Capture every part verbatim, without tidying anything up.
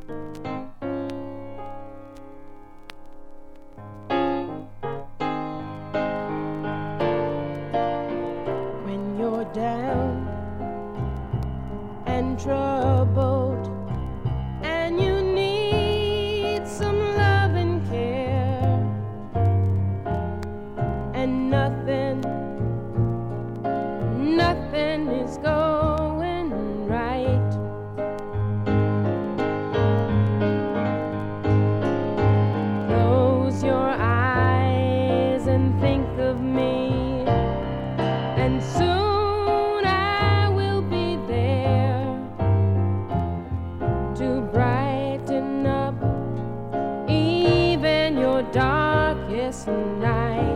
When you're down and troubled and you need some love and care, and nothing, nothing is going right. Close your eyes and think of me, and soon I will be there to brighten up even your darkest night.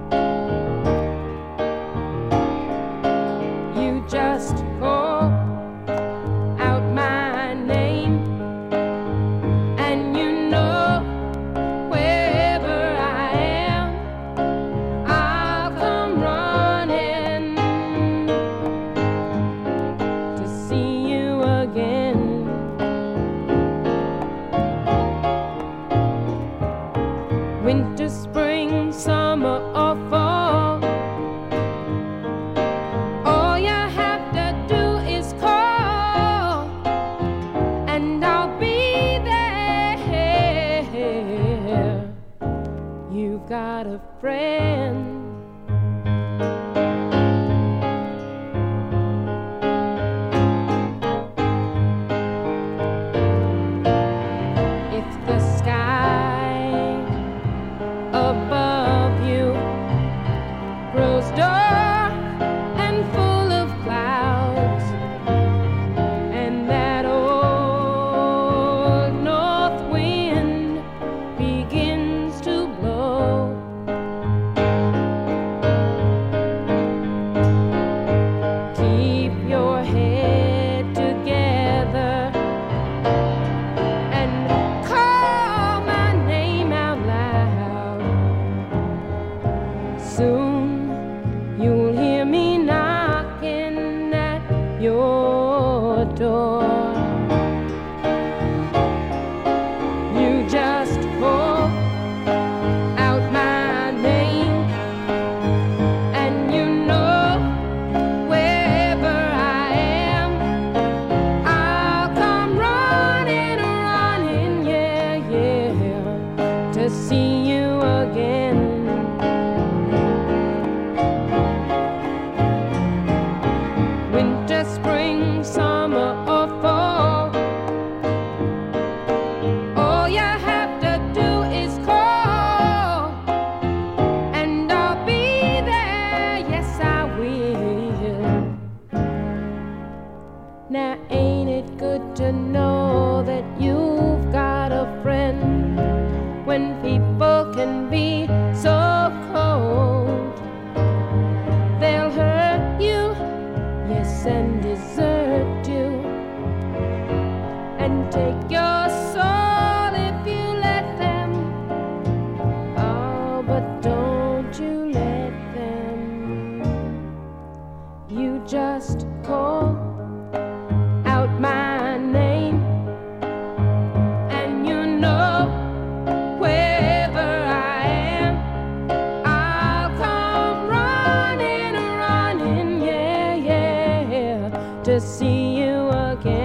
You just call out my name, and you know wherever I am, I'll come running to see you again. Winter, spring, summer, or fall, all you have to do is call, and I'll be there. You've got a friend. If the sky above you grows dark and full of clouds, and that old north wind begins to blow, keep your head together and call my name out loud. Soon you'll hear me knocking at your door. You just call out my name, and you know wherever I am, I'll come running, running, yeah, yeah, to see you again. Winter, spring, summer, or fall, all you have to do is call, and I'll be there, yes I will. Now ain't it good to know that you've got a friend when people can be so cold? They'll hurt you, yes, and desert you, and take your soul if you let them. Oh, but don't you let them. You just call out my name, and you know wherever I am, I'll come running, running, yeah, yeah, to see you again.